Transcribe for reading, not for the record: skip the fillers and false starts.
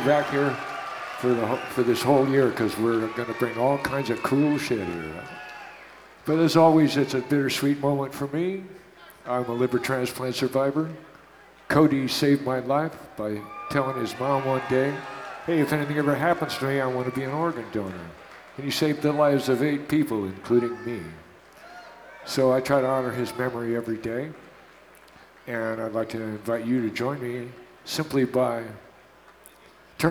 back here for this whole year because we're going to bring all kinds of cool shit here. But as always, it's a bittersweet moment for me. I'm a liver transplant survivor. Cody saved my life by telling his mom one day, hey, if anything ever happens to me, I want to be an organ donor. And he saved the lives of 8 people, including me. So I try to honor his memory every day. And I'd like to invite you to join me simply by